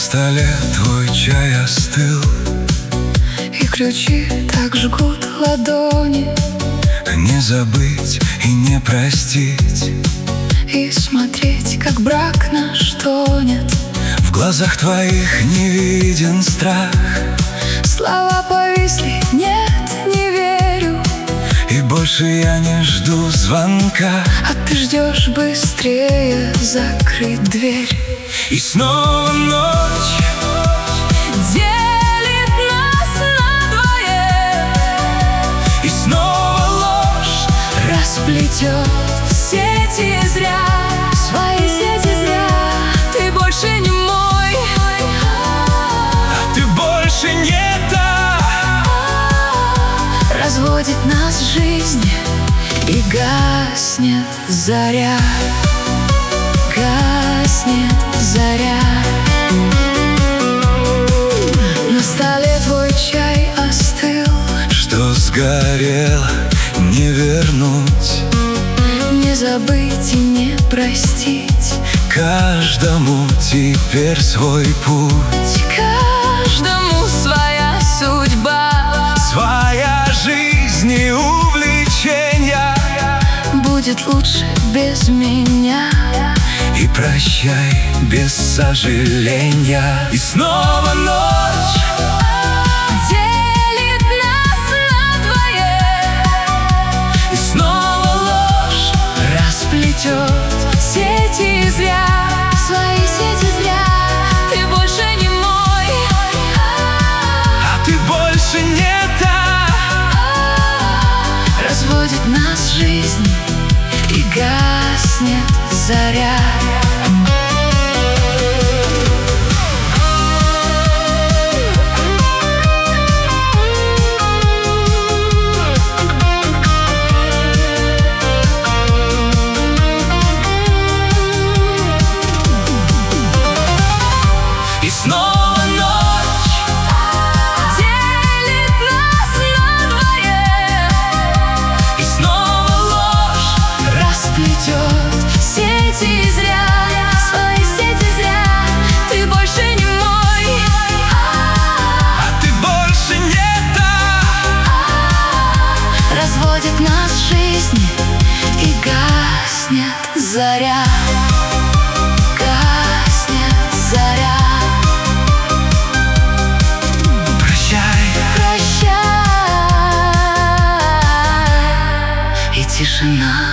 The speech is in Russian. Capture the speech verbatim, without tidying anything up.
столе твой чай остыл, и ключи так жгут ладони. Не забыть и не простить, и смотреть, как брак наш тонет. В глазах твоих не виден страх. Слова повисли, нет, не верю. И больше я не жду звонка, а ты ждешь быстрее закрыть дверь. И снова ночь делит нас надвое, и снова ложь расплетет сети зря. Свои сети зря. Ты больше не мой, а ты больше не та. Разводит нас жизнь, и гаснет заря. Гаснет заря. На столе твой чай остыл, что сгорел, не вернуть, не забыть и не простить. Каждому теперь свой путь, каждому своя судьба, своя жизнь и увлечения. Будет лучше без меня. И прощай без сожаления. И снова ночь делит нас надвое, и снова ложь расплетет сети зря. Свои сети зря. Ты больше не мой, а ты больше не та. Разводит нас жизнь, и гаснет заря. И снова ночь делит нас надвое, и снова ложь расплетет сети зря. Свои сети зря. Ты больше не мой, а ты больше не та. Разводит нас жизнь, и гаснет заря. Гаснет заря. Прощай, Прощай, и тишина.